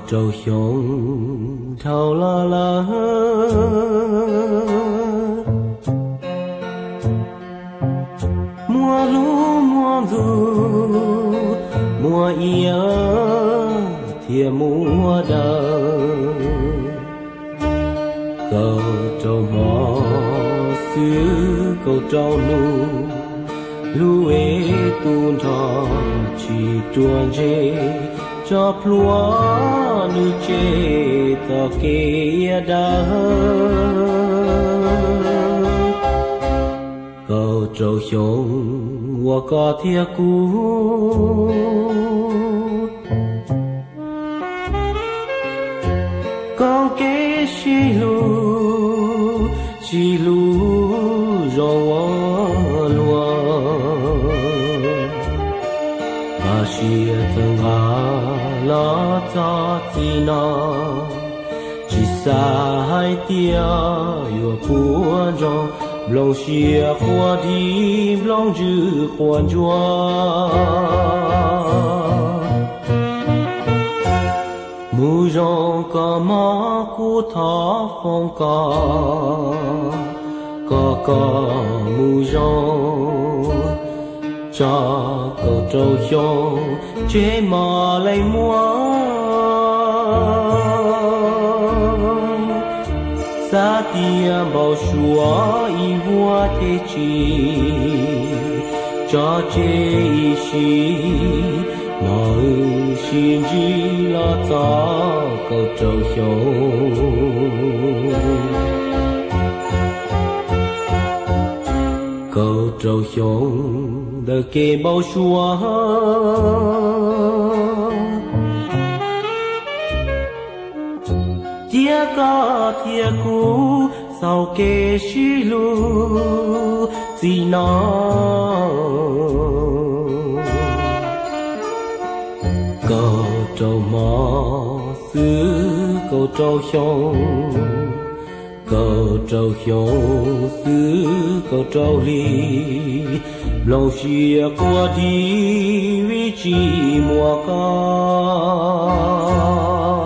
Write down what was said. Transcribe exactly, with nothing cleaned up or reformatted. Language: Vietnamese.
trâu hiong thao la la mùa lũ mùa du mùa ia thì mùa đời cầu trâu mò xứ cầu trâu nu lu ê tuôn thọ chỉ tuôn chê cho plua nu chê to kia đã cầu trâu hiong wa có thia cú con kế xì lu xì lu rồi lúa bà xìa từng hà lo cho chị nó chỉ xa hai tia yêu buồn rồi lòng xìa qua đi lòng dư quan chúa mùi rong có mó cú thó phong có có có mùi rong cho cầu trâu hiong chế mò lấy mua xa tia bao xua y vua thế chi cho chế y xí mà xin chỉ lo cho cầu trâu hiong cầu trâu hiong đời kê bao xua tia có tia cũ sau kê xí lu gì nó cầu trâu mò xứ cầu trâu hiong cầu trâu hiong xứ cầu trâu ly lòng xìa qua đi vì chỉ mùa có